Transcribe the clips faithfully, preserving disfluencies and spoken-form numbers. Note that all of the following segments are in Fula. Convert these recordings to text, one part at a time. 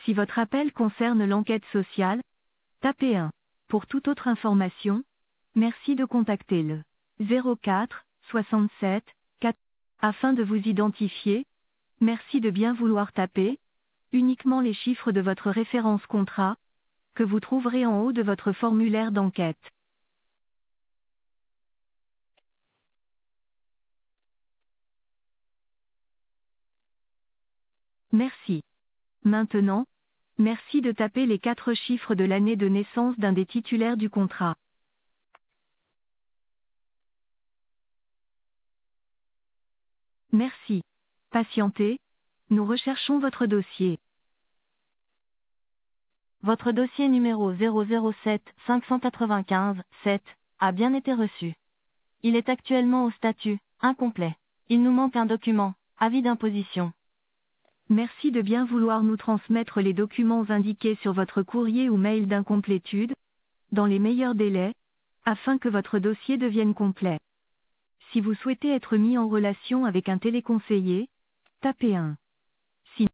Si votre appel concerne l'enquête sociale, tapez un. Pour toute autre information, merci de contacter le zéro quatre soixante-sept quatre. Afin de vous identifier, merci de bien vouloir taper uniquement les chiffres de votre référence contrat, que vous trouverez en haut de votre formulaire d'enquête. Merci. Maintenant, merci de taper les quatre chiffres de l'année de naissance d'un des titulaires du contrat. Merci. Patientez, nous recherchons votre dossier. Votre dossier numéro zéro zéro sept cinq cent quatre-vingt-quinze sept a bien été reçu. Il est actuellement au statut incomplet. Il nous manque un document, avis d'imposition. Merci de bien vouloir nous transmettre les documents indiqués sur votre courrier ou mail d'incomplétude, dans les meilleurs délais, afin que votre dossier devienne complet. Si vous souhaitez être mis en relation avec un téléconseiller, tapez un. Si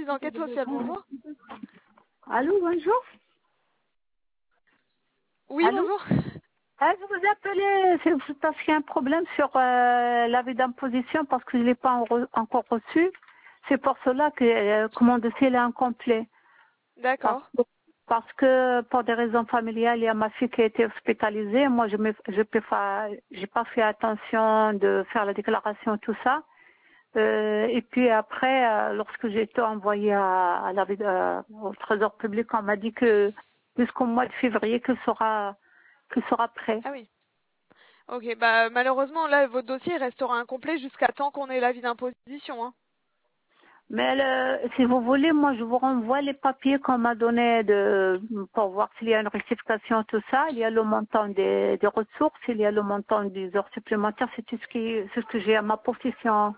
d'enquête sociale, bonjour. Allô, bonjour. Oui, Allô. bonjour. Ah, je vous appelais, c'est parce qu'il y a un problème sur euh, l'avis d'imposition parce que je ne l'ai pas en re- encore reçu. C'est pour cela que, euh, que mon dossier est incomplet. Parce D'accord. que, parce que pour des raisons familiales, il y a ma fille qui a été hospitalisée. Moi, je me, je peux pas, j'ai pas fait attention de faire la déclaration, tout ça. Euh, et puis après, euh, lorsque j'ai été envoyée à, à la, euh, au Trésor public, on m'a dit que jusqu'au mois de février, que sera, que sera prêt. Ah oui. Ok, bah malheureusement, là, votre dossier restera incomplet jusqu'à temps qu'on ait l'avis d'imposition. Hein. Mais le- si vous voulez, moi, je vous renvoie les papiers qu'on m'a donnés de, pour voir s'il y a une rectification, tout ça. Il y a le montant des, des ressources, il y a le montant des heures supplémentaires. C'est tout ce qui, c'est ce que j'ai à ma possession.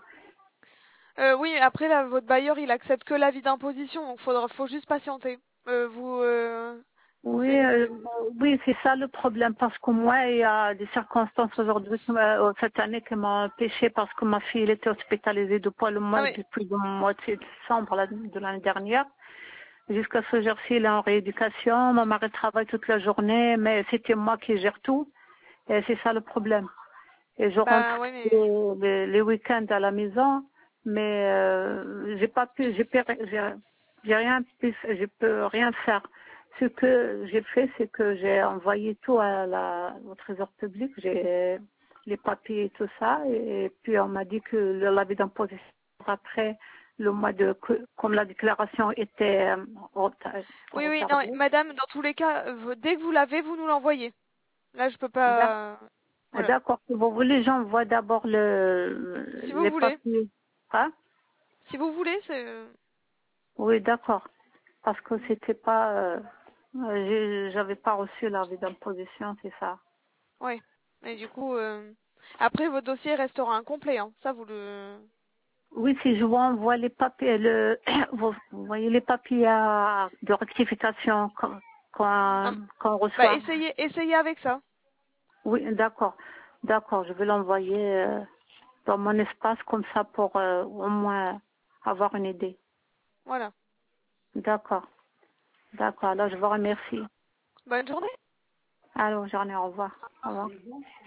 Euh, oui, après, là, votre bailleur, il accepte que l'avis d'imposition, donc faudra, faut juste patienter. Euh, vous, euh, Oui, euh, c'est... oui, c'est ça le problème parce que moi, il y a des circonstances aujourd'hui, qui m'a- euh, cette année, qui m'ont empêché parce que ma fille elle était hospitalisée depuis le mois, Ah oui. depuis le mois de décembre la- de l'année dernière. Jusqu'à ce jour-ci, il est en rééducation. Mon mari travaille toute la journée, mais c'était moi qui gère tout. Et c'est ça le problème. Et je Bah rentre ouais, mais... les, les- les week-ends à la maison, mais euh, j'ai pas pu, j'ai pas- j'ai j'ai rien pu, je peux rien faire. Ce que j'ai fait, c'est que j'ai envoyé tout à la, au Trésor public, j'ai les papiers et tout ça, et puis on m'a dit que le l'avis d'imposition après le mois de, que- comme la déclaration était euh, reta- Oui, oui, non, retardée. madame, dans tous les cas, euh, dès que vous l'avez, vous nous l'envoyez. Là, je peux D'ac- pas... Voilà. D'accord, si vous voulez, j'envoie d'abord le, Si vous les voulez. papiers. Hein? Si vous voulez, c'est... Oui, d'accord. Parce que c'était pas, euh, euh, j'ai- j'avais pas reçu l'avis d'imposition, c'est ça. Ouais. Et du coup, euh, après, votre dossier restera incomplet. Hein. Ça, vous le... Oui, si je vous envoie les papiers, le, vous, vous voyez les papiers à- de rectification qu'on qu'on Non. qu'on Bah, reçoit. essayez, essayez avec ça. Oui, d'accord. D'accord, je vais l'envoyer euh, dans mon espace comme ça pour euh, au moins avoir une idée. Voilà. D'accord. D'accord, alors je vous remercie. Bonne journée. Alors, j'en ai au revoir. Au revoir.